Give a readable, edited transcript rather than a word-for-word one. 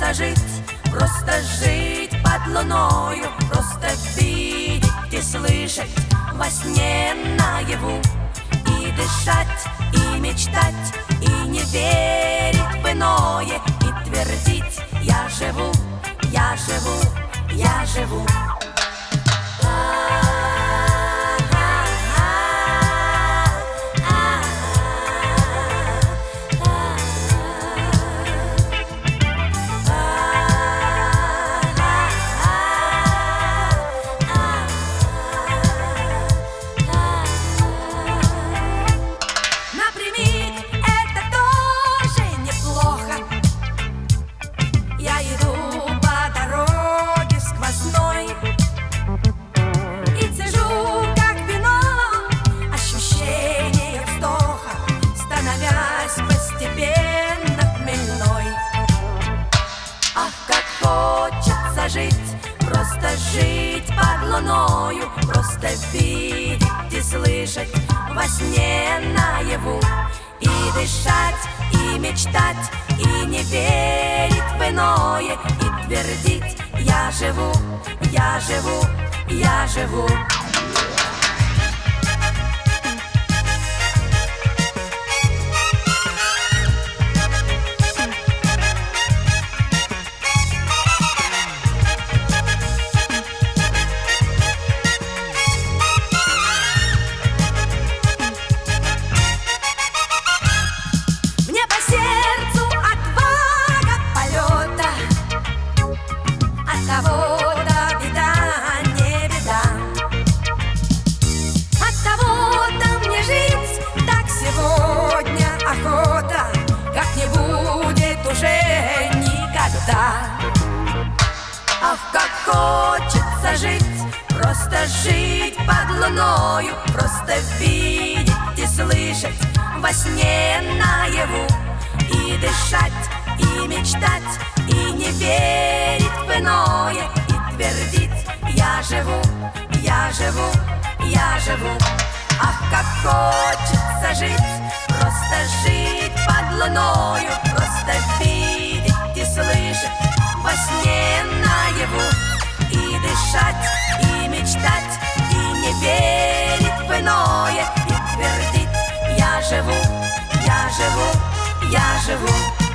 просто жить под луною, просто видеть и слышать во сне наяву, и дышать, и мечтать, и не верить в иное, и твердить: я живу, я живу, я живу. Просто жить под луною, просто видеть и слышать во сне наяву, и дышать, и мечтать, и не верить в иное, и твердить: я живу, я живу, я живу. Ах, как хочется жить, просто жить под луною, просто видеть и слышать во сне наяву, и дышать, и мечтать, и не верить в иное, и твердить: я живу, я живу, я живу. Ах, как хочется жить, просто жить под луною, просто видеть и слышать во сне наяву, и дышать, и мечтать, и не верить в иное, и твердить: я живу, я живу, я живу.